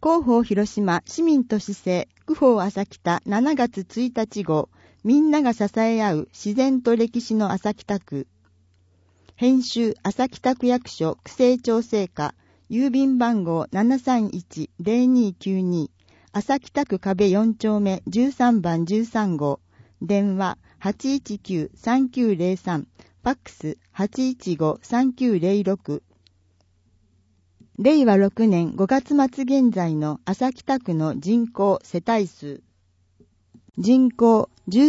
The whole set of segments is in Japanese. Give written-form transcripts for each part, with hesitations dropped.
広報広島市民都市政区報朝北7月1日号、みんなが支え合う自然と歴史の朝北区。編集朝北区役所区政調整課、郵便番号 731-0292、朝北区壁4丁目13番13号、電話 819-3903、ファックス 815-3906。令和6年5月末現在の朝北区の人口世帯数。人口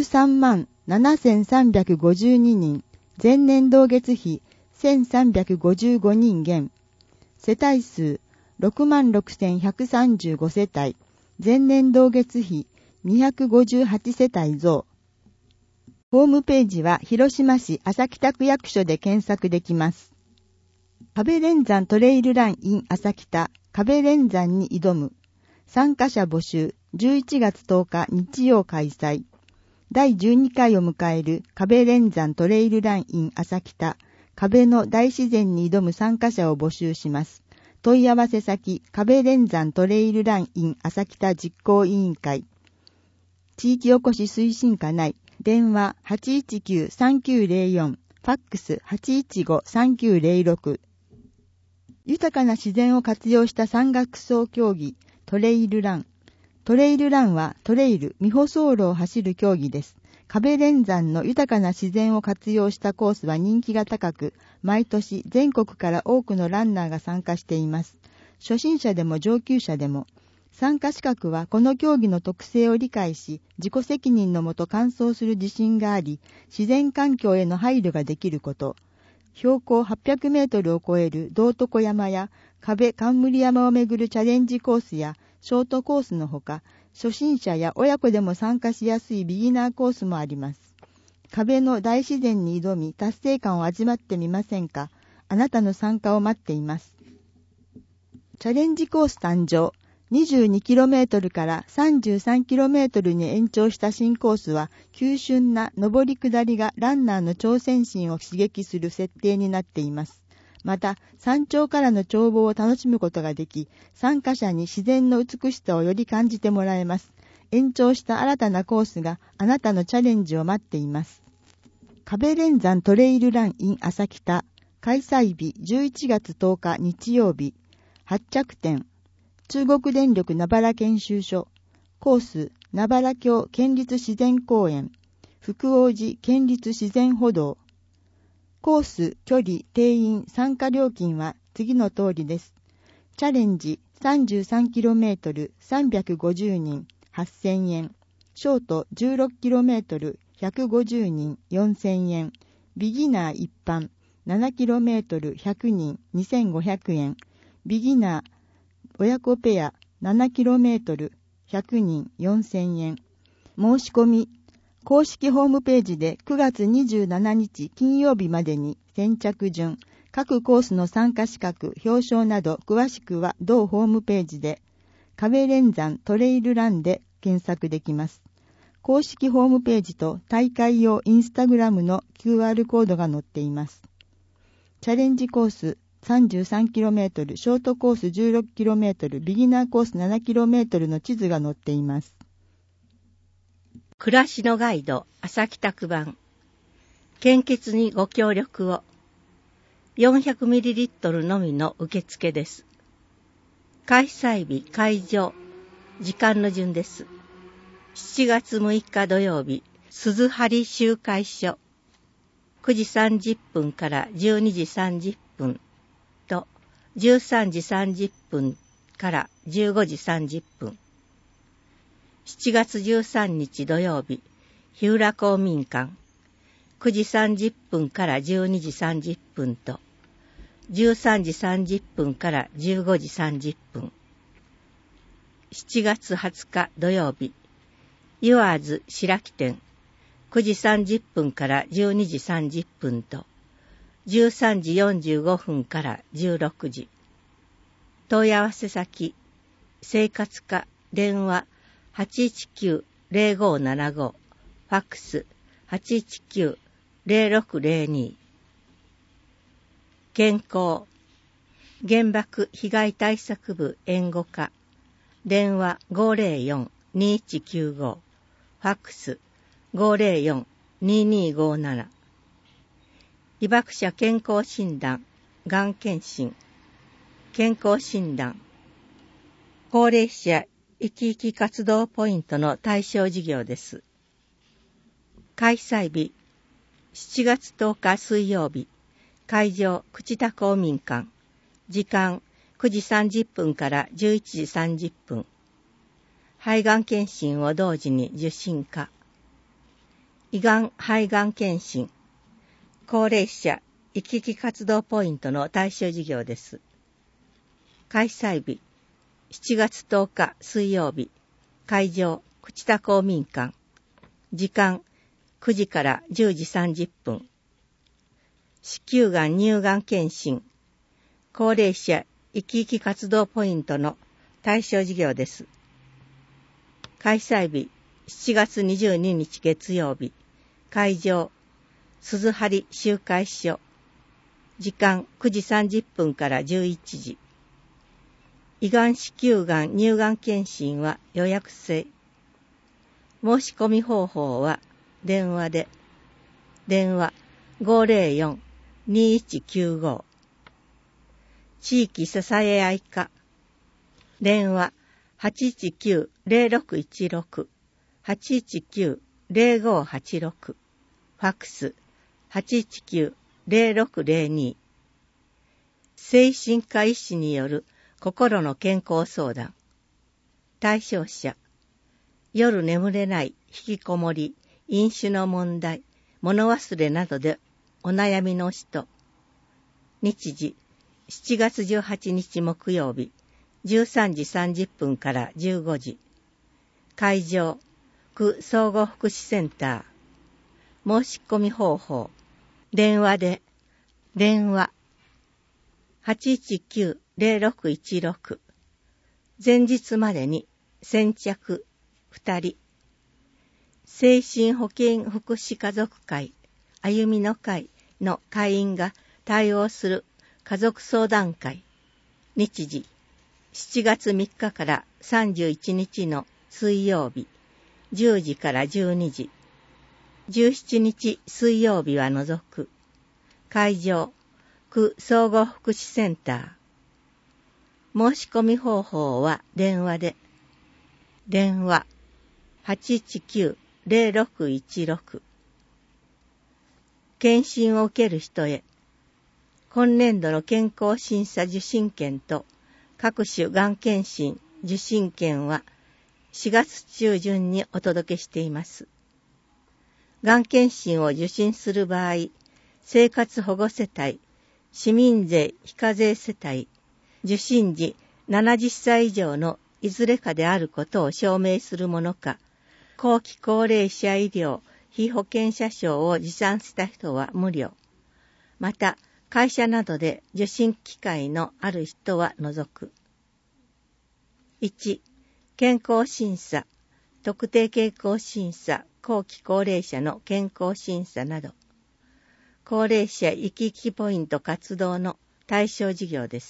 137352人、前年同月比1355人減。世帯数66135世帯、前年同月比258世帯増。ホームページは広島市朝北区役所で検索できます。壁連山トレイルラン in 朝北、壁連山に挑む。参加者募集、11月10日日曜開催。第12回を迎える壁連山トレイルラン in 朝北、壁の大自然に挑む参加者を募集します。問い合わせ先、壁連山トレイルラン in 朝北実行委員会。地域おこし推進課内、電話 819-3904、ファックス 815-3906。豊かな自然を活用した山岳走競技、トレイルラン。トレイルランはトレイル、未舗走路を走る競技です。壁連山の豊かな自然を活用したコースは人気が高く、毎年全国から多くのランナーが参加しています。初心者でも上級者でも。参加資格はこの競技の特性を理解し、自己責任のもと完走する自信があり、自然環境への配慮ができること。標高800メートルを超える道徳山や壁冠山をめぐるチャレンジコースやショートコースのほか、初心者や親子でも参加しやすいビギナーコースもあります。壁の大自然に挑み達成感を味わってみませんか？あなたの参加を待っています。チャレンジコース誕生。22km から 33km に延長した新コースは、急峻な上り下りがランナーの挑戦心を刺激する設定になっています。また、山頂からの眺望を楽しむことができ、参加者に自然の美しさをより感じてもらえます。延長した新たなコースがあなたのチャレンジを待っています。壁連山トレイルラン in 朝北、開催日11月10日日曜日、発着点。中国電力名原研修所、コース、名原峡県立自然公園、福王寺県立自然歩道。コース、距離、定員、参加料金は次の通りです。チャレンジ 33km、350人、8000円。ショート 16km、150人、4000円。ビギナー一般 7km、100人、2500円。ビギナー親子ペア 7km、100人、4000円。申し込み、公式ホームページで9月27日金曜日までに先着順、各コースの参加資格、表彰など詳しくは同ホームページで、壁連山トレイルランで検索できます。公式ホームページと大会用インスタグラムの QR コードが載っています。チャレンジコース、33km、ショートコース 16km、ビギナーコース 7km の地図が載っています。 暮らしのガイド、朝北区版。献血にご協力を。400ml のみの受付です。開催日、会場、時間の順です。7月6日土曜日、鈴張集会所。9時30分から12時30分。13時30分から15時30分。7月13日土曜日、日浦公民館。9時30分から12時30分と、13時30分から15時30分。7月20日土曜日、ユアーズ白木店。9時30分から12時30分と、13時45分から16時。問い合わせ先、生活課、電話 819-0575、ファックス 819-0602。健康、原爆被害対策部援護課、 電話 504-2195、ファックス 504-2257。被爆者健康診断、がん検診、健康診断、高齢者生き生き活動ポイントの対象事業です。開催日、7月10日水曜日、会場、朽田公民館、時間、9時30分から11時30分。肺がん検診を同時に受診可。胃がん肺がん検診、高齢者生き生き活動ポイントの対象事業です。開催日、7月10日水曜日、会場、朽田公民館、時間、9時から10時30分。子宮がん乳がん検診、高齢者生き生き活動ポイントの対象事業です。開催日、7月22日月曜日、会場、鈴張集会所、時間9時30分から11時。胃がん子宮がん乳がん検診は予約制。申し込み方法は電話で。電話 504-2195。地域支え合い課。電話 819-0616。819-0586。ファックス 819-0602。精神科医師による心の健康相談。対象者、夜眠れない、引きこもり、飲酒の問題、物忘れなどでお悩みの人。日時、7月18日木曜日、13時30分から15時。会場、区総合福祉センター。申し込み方法、電話で。電話 819-0616。前日までに先着2人。精神保健福祉家族会、歩みの会の会員が対応する家族相談会。日時、7月3日から31日の水曜日、10時から12時。17日水曜日は除く。会場、区総合福祉センター。申し込み方法は電話で。電話 819-0616。検診を受ける人へ。今年度の健康審査受診券と各種がん検診受診券は4月中旬にお届けしています。がん検診を受診する場合、生活保護世帯、市民税非課税世帯、受診時70歳以上のいずれかであることを証明するものか、後期高齢者医療被保険者証を持参した人は無料。また、会社などで受診機会のある人は除く。1、健康審査、特定健康審査、後期高齢者の健康審査など、高齢者生き生きポイント活動の対象事業です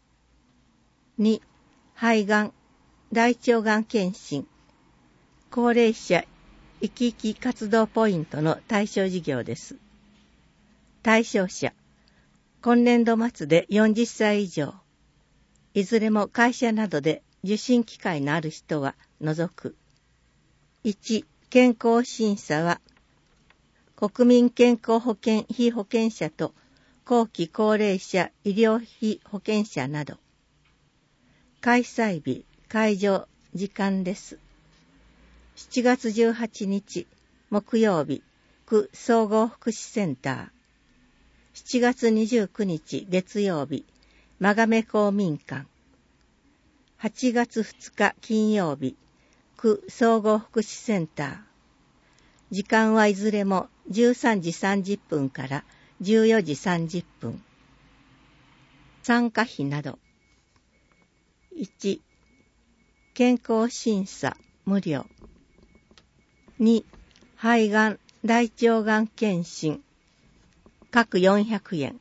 。2、肺がん、大腸がん検診、高齢者生き生き活動ポイントの対象事業です。対象者、今年度末で40歳以上、いずれも会社などで受診機会のある人は除く。1、健康審査は、国民健康保険被保険者と後期高齢者医療費保険者など。開催日、会場、時間です。7月18日、木曜日、区総合福祉センター。7月29日、月曜日、真亀公民館。8月2日、金曜日、区総合福祉センター。時間はいずれも13時30分から14時30分。参加費など。1、健康審査無料。2、肺がん、大腸がん検診各400円。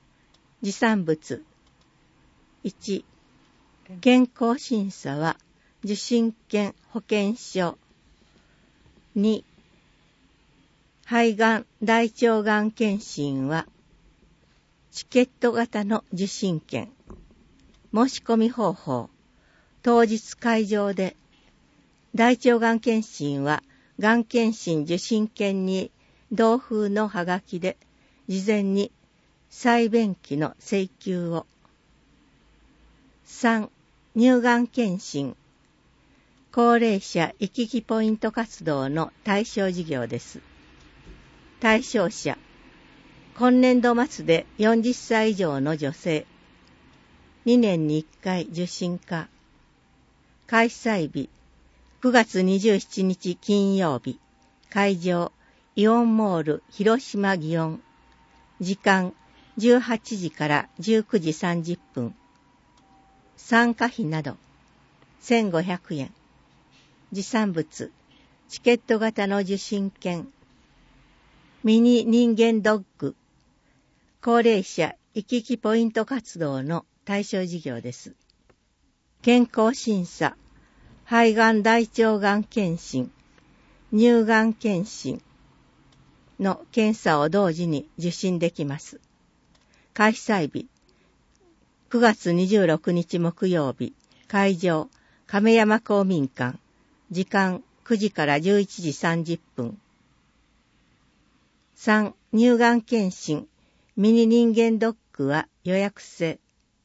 持参物。1、健康審査は受診券保険証。2、肺がん大腸がん検診はチケット型の受診券。申し込み方法。当日会場で。大腸がん検診はがん検診受診券に同封のはがきで事前に再便器の請求を。3、乳がん検診。高齢者行き来ポイント活動の対象事業です。対象者。今年度末で40歳以上の女性。2年に1回受診可。開催日。9月27日金曜日。会場。イオンモール広島祇園。時間。18時から19時30分。参加費など。1500円。持参物。チケット型の受診券。ミニ人間ドッグ。高齢者行き来ポイント活動の対象事業です。健康審査。肺がん大腸がん検診。乳がん検診の検査を同時に受診できます。開催日。9月26日木曜日。会場。亀山公民館。時間9時から11時30分。3、乳がん検診。ミニ人間ドッグは予約制。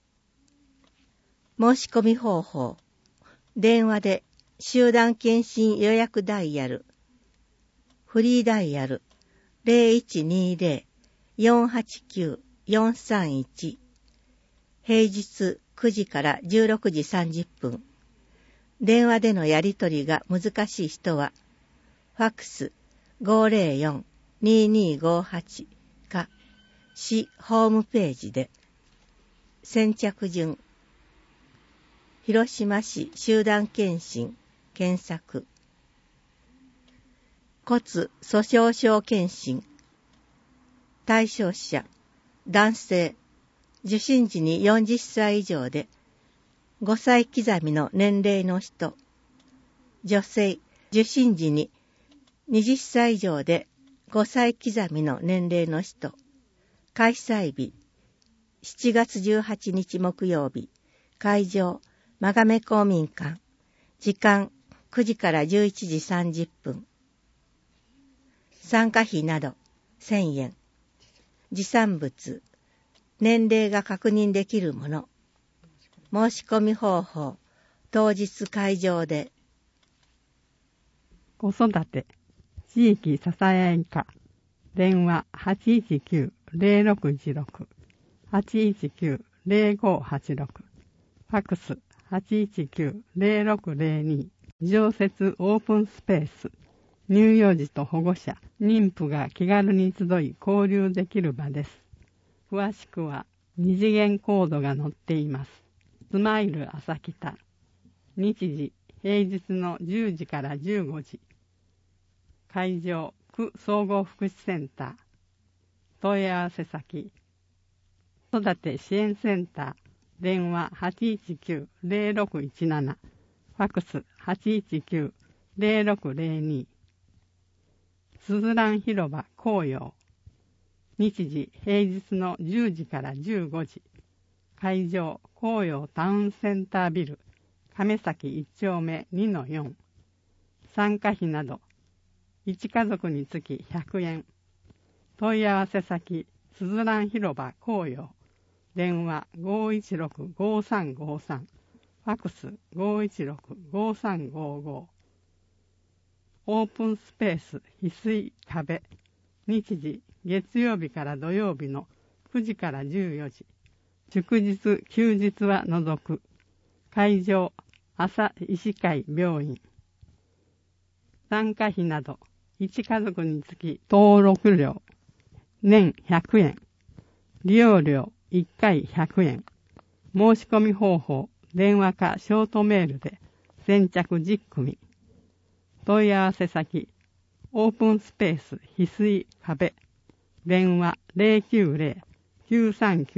申し込み方法。電話で集団検診予約ダイヤル。フリーダイヤル 0120-489-431。平日9時から16時30分。電話でのやり取りが難しい人は、ファックス 504-2258 か、市ホームページで。先着順。広島市集団検診検索。骨粗しょう症検診。対象者。男性。受診時に40歳以上で、5歳刻みの年齢の人。女性。受診時に20歳以上で5歳刻みの年齢の人。開催日。7月18日木曜日。会場。真亀公民館。時間9時から11時30分。参加費など1000円。持参物。年齢が確認できるもの。申し込み方法。当日会場で。 子育て地域ささやい課。電話 819-0616 819-0586。ファックス 819-0602。常設オープンスペース。乳幼児と保護者、妊婦が気軽に集い交流できる場です。詳しくは二次元コードが載っています。スマイル朝北。日時、平日の10時から15時。会場、区総合福祉センター。問い合わせ先。子育て支援センター。電話 819-0617。ファックス 819-0602。すずらん広場紅葉。日時平日の10時から15時。会場紅葉タウンセンタービル亀崎1丁目 2-4。参加費など1家族につき100円。問い合わせ先すずらん広場紅葉。電話 516-5353。ファックス 516-5355。オープンスペース翡翠壁。日時月曜日から土曜日の9時から14時。祝日休日は除く。会場朝医師会病院。参加費など1家族につき登録料年100円。利用料1回100円。申し込み方法電話かショートメールで先着10組。問い合わせ先オープンスペース翡翠壁。電話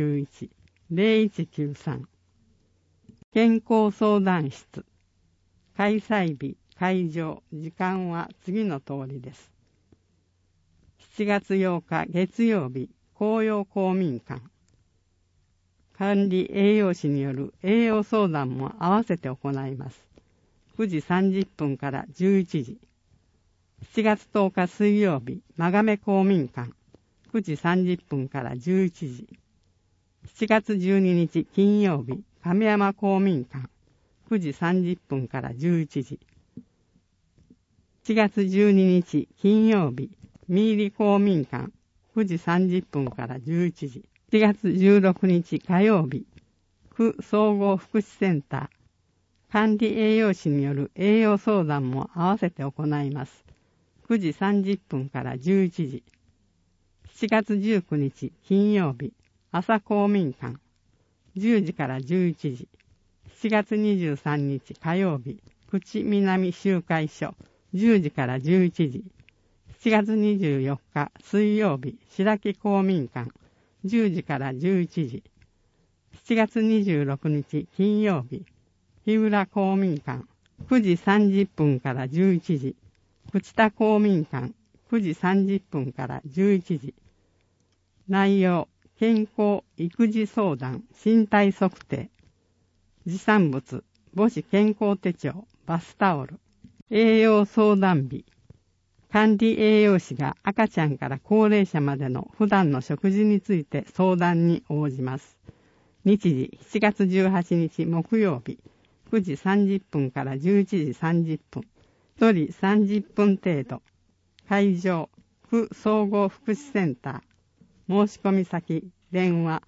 090-9391-0193。健康相談室。 開催日、会場、時間は次の通りです。7月8日月曜日、紅葉公民館。管理栄養士による栄養相談も合わせて行います。9時30分から11時。7月10日水曜日、真亀公民館。9時30分から11時。7月12日金曜日、亀山公民館。9時30分から11時。7月12日金曜日、三入公民館。9時30分から11時。7月16日火曜日、区総合福祉センター。管理栄養士による栄養相談も合わせて行います。9時30分から11時。7月19日金曜日、朝公民館。10時から11時。7月23日火曜日、口南集会所。10時から11時。7月24日水曜日、白木公民館。10時から11時。7月26日金曜日、日浦公民館。9時30分から11時。朽田公民館。9時30分から11時。内容、健康育児相談、身体測定。持産物、母子健康手帳、バスタオル。栄養相談日。管理栄養士が赤ちゃんから高齢者までの普段の食事について相談に応じます。日時、7月18日木曜日、9時30分から11時30分。1人30分程度。会場、区総合福祉センター。申し込み先、電話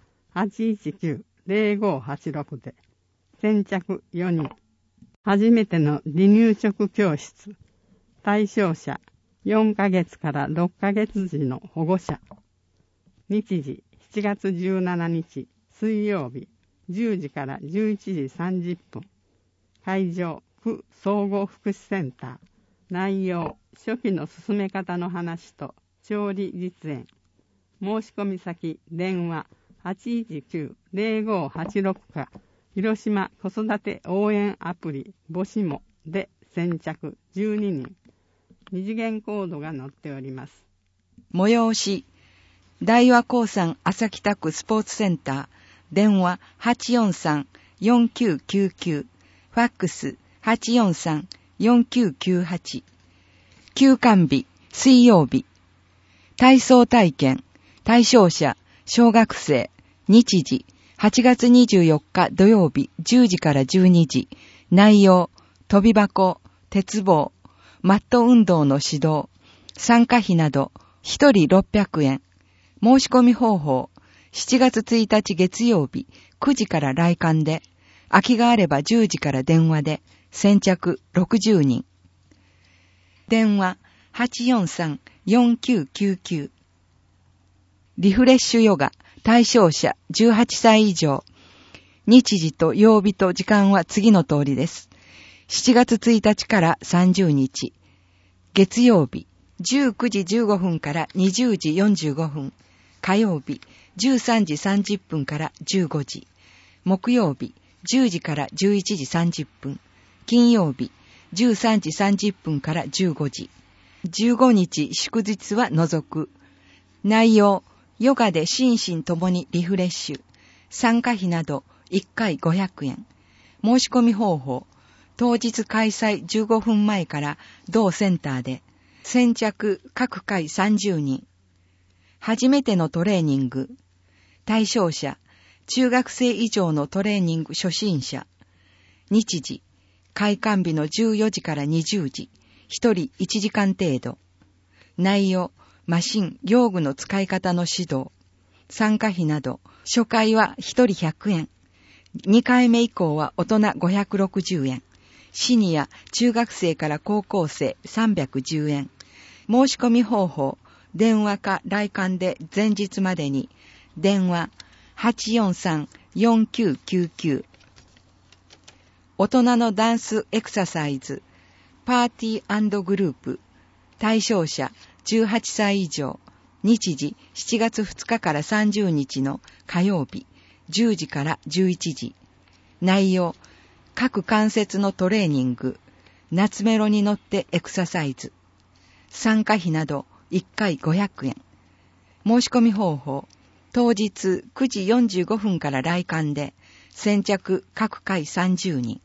819-0586 で。先着4人。初めての離乳食教室。対象者、4ヶ月から6ヶ月時の保護者。日時、7月17日水曜日、10時から11時30分。会場、区総合福祉センター。内容、初期の進め方の話と調理実演。申し込み先、電話 819-0586 か、広島子育て応援アプリ、母子もで先着12人。二次元コードが載っております。 催し、大和興産朝北区スポーツセンター、電話 843-4999、ファックス 843-4998。休館日、水曜日。体操体験、対象者、小学生、日時、8月24日土曜日10時から12時。内容、飛び箱、鉄棒、マット運動の指導、参加費など、1人600円。申し込み方法、7月1日月曜日、9時から来館で、空きがあれば10時から電話で、先着60人。電話、843-4999。リフレッシュヨガ、対象者18歳以上。日時と曜日と時間は次の通りです。7月1日から30日。月曜日、19時15分から20時45分。火曜日、13時30分から15時。木曜日、10時から11時30分。金曜日、13時30分から15時。15日祝日は除く。内容、ヨガで心身ともにリフレッシュ。参加費など1回500円。申し込み方法、当日開催15分前から同センターで、先着各回30人。初めてのトレーニング。対象者、中学生以上のトレーニング初心者。日時、開館日の14時から20時。1人1時間程度。内容、マシン、用具の使い方の指導。参加費など、初回は1人100円。2回目以降は大人560円。シニア、中学生から高校生310円。申し込み方法、電話か来館で前日までに。電話 843-4999。大人のダンスエクササイズ、パーティー&グループ。対象者18歳以上。日時7月2日から30日の火曜日、10時から11時。内容、各関節のトレーニング、 夏メロに乗ってエクササイズ。参加費など1回500円。申し込み方法。当日9時45分から来館で、先着各回30人。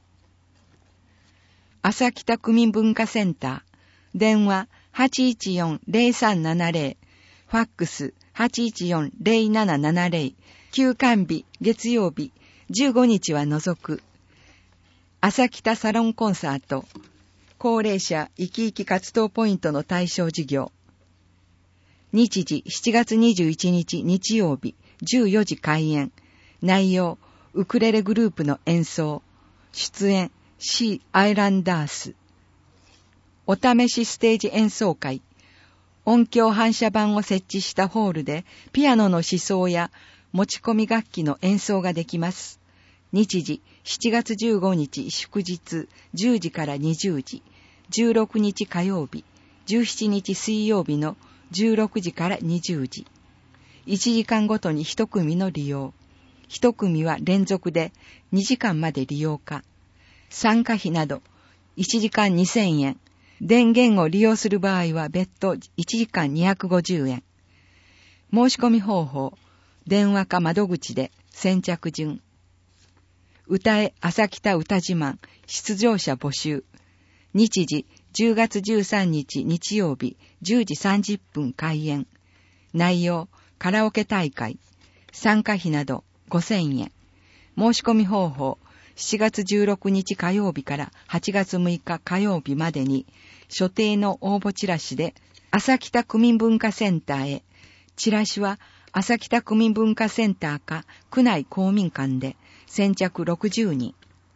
朝北区民文化センター。電話 814-0370。ファックス 814-0770。休館日月曜日15日は除く。朝北サロンコンサート。高齢者生き生き活動ポイントの対象事業。日時7月21日日曜日14時開演。内容ウクレレグループの演奏。出演 C アイランダース。お試しステージ演奏会。音響反射板を設置したホールでピアノの試奏や持ち込み楽器の演奏ができます。日時7月15日祝日10時から20時、16日火曜日、17日水曜日の16時から20時。1時間ごとに1組の利用。1組は連続で2時間まで利用可。参加費など1時間2000円。電源を利用する場合は別途1時間250円。申し込み方法。電話か窓口で先着順。歌え朝北歌自慢出場者募集。日時10月13日日曜日10時30分開演。内容カラオケ大会。参加費など5000円。申し込み方法。7月16日火曜日から8月6日火曜日までに所定の応募チラシで朝北区民文化センターへ。チラシは朝北区民文化センターか区内公民館で先着60人。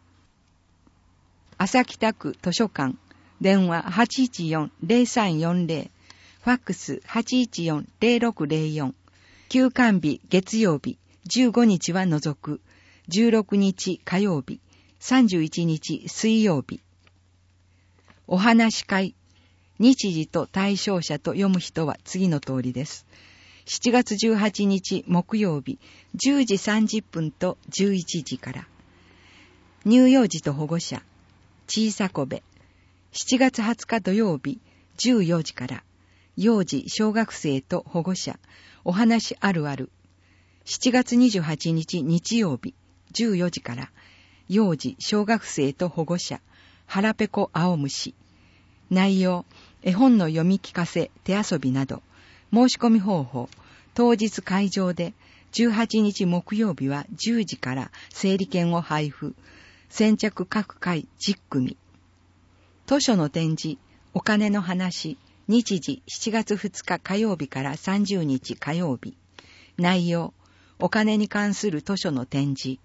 朝北区図書館。電話 814-0340。ファックス 814-0604。休館日月曜日15日は除く。16日火曜日、31日水曜日。お話し会。日時と対象者と読む人は次の通りです。7月18日木曜日、10時30分と11時から。乳幼児と保護者。小さこべ。7月20日土曜日、14時から。幼児小学生と保護者。お話あるある。7月28日日曜日、14時から。幼児小学生と保護者。腹ペコ青虫。内容、絵本の読み聞かせ、手遊びなど。申し込み方法。当日会場で18日木曜日は10時から整理券を配布。先着各回10組。図書の展示、お金の話。日時7月2日火曜日から30日火曜日。内容、お金に関する図書の展示。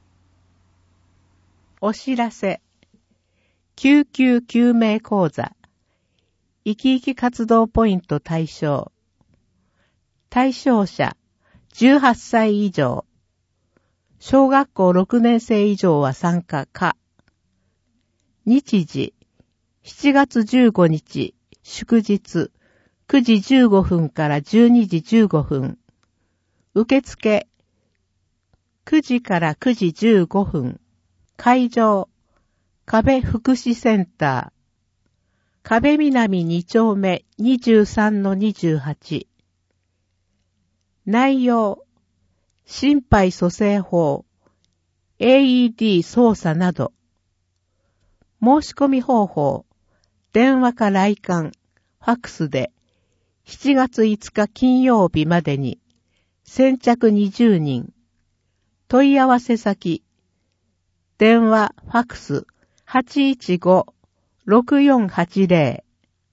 お知らせ。救急救命講座。生き生き活動ポイント対象。対象者、18歳以上。小学校6年生以上は参加可。日時、7月15日、祝日、9時15分から12時15分。受付、9時から9時15分。会場、壁福祉センター。壁南2丁目 23-28。内容、心肺蘇生法、AED 操作など。申し込み方法、電話か来館、ファックスで、7月5日金曜日までに、先着20人。問い合わせ先、電話、ファックス、815-6480。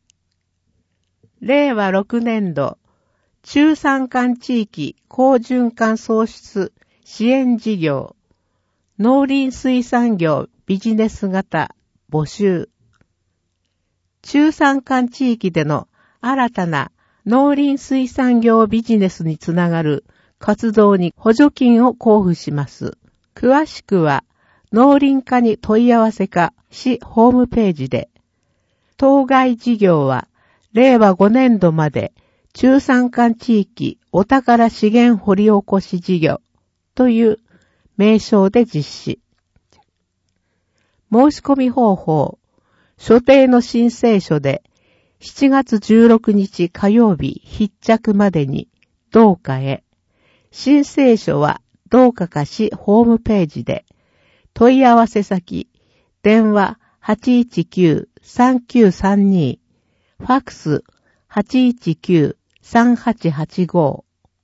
令和6年度、中山間地域好循環創出支援事業、農林水産業ビジネス型募集。中山間地域での新たな農林水産業ビジネスにつながる活動に補助金を交付します。詳しくは農林課に問い合わせか市ホームページで。当該事業は令和5年度まで中山間地域お宝資源掘り起こし事業という名称で実施。申し込み方法、 所定の新聖書で7月16日火曜日必着までに同課へ、新聖書は同課課市ホームページで、問い合わせ先、電話 819-3932、ファックス 819-3885。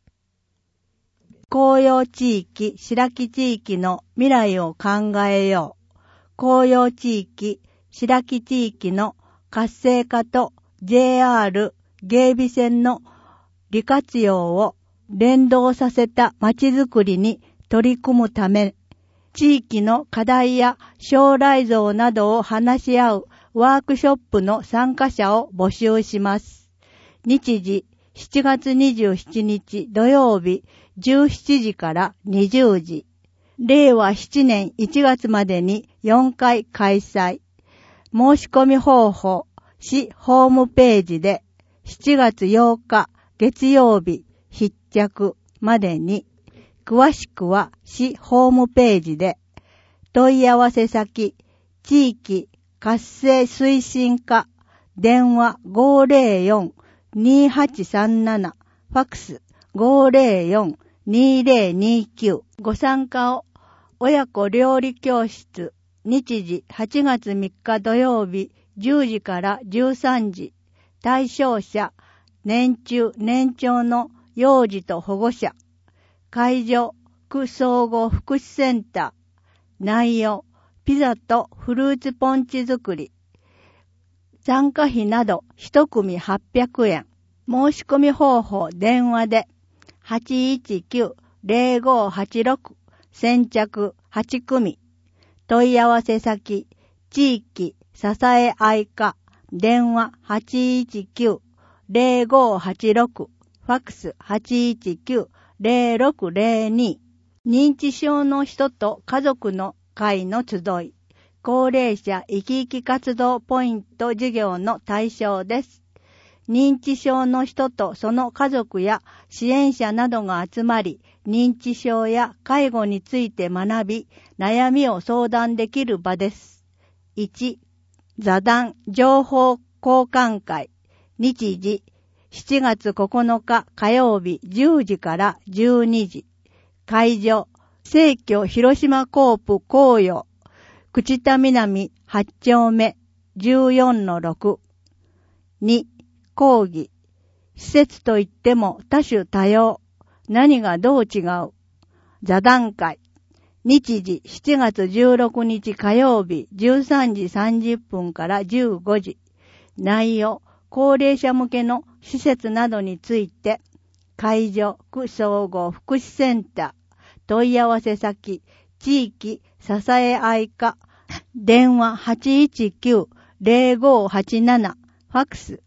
紅葉地域、白木地域の未来を考えよう。紅葉地域、白木地域の活性化と JR 芸備線の利活用を連動させたまちづくりに取り組むため、地域の課題や将来像などを話し合うワークショップの参加者を募集します。日時、7月27日土曜日17時から20時。令和7年1月までに4回開催。申し込み方法、市ホームページで7月8日月曜日必着までに、詳しくは市ホームページで、問い合わせ先、地域活性推進課、電話504-2837、ファックス504-2029、ご参加を、親子料理教室、日時8月3日土曜日10時から13時、対象者、年中年長の幼児と保護者、会場、区総合福祉センター、内容、ピザとフルーツポンチ作り、参加費など1組800円、申し込み方法電話で、819-0586、先着8組、問い合わせ先、地域支え合い課、電話819-0586、ファックス819-0602、認知症の人と家族の会の集い、高齢者生き生き活動ポイント事業の対象です。認知症の人とその家族や支援者などが集まり、認知症や介護について学び、悩みを相談できる場です。1、座談情報交換会、日時7月9日火曜日10時から12時、会場、生協広島コープ紅葉、朽田南8丁目 14-6。2、講義。施設といっても多種多様。何がどう違う？座談会。日時7月16日火曜日13時30分から15時。内容、高齢者向けの施設などについて、会場、区総合福祉センター、問い合わせ先、地域支え合い課、電話819-0587、ファックス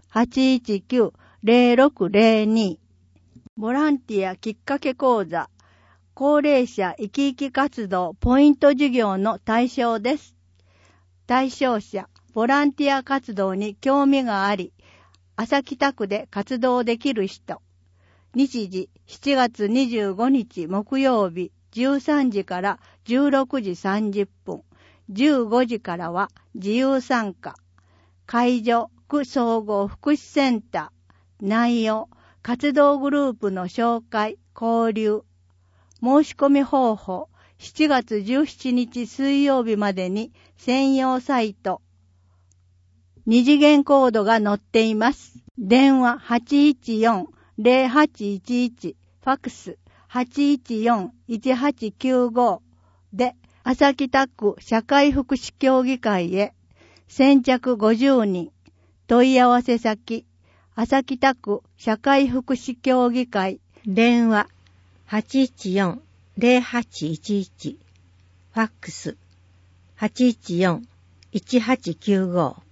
819-0602。ボランティアきっかけ講座、高齢者生き生き活動ポイント事業の対象です。対象者、ボランティア活動に興味があり、朝北区で活動できる人。日時7月25日木曜日13時から16時30分、15時からは自由参加。会場、区総合福祉センター。内容、活動グループの紹介、交流。申し込み方法、7月17日水曜日までに専用サイト。二次元コードが載っています。電話814-0811、ファックス814-1895で、朝北区社会福祉協議会へ、先着50人、問い合わせ先、朝北区社会福祉協議会、 電話814-0811、ファックス814-1895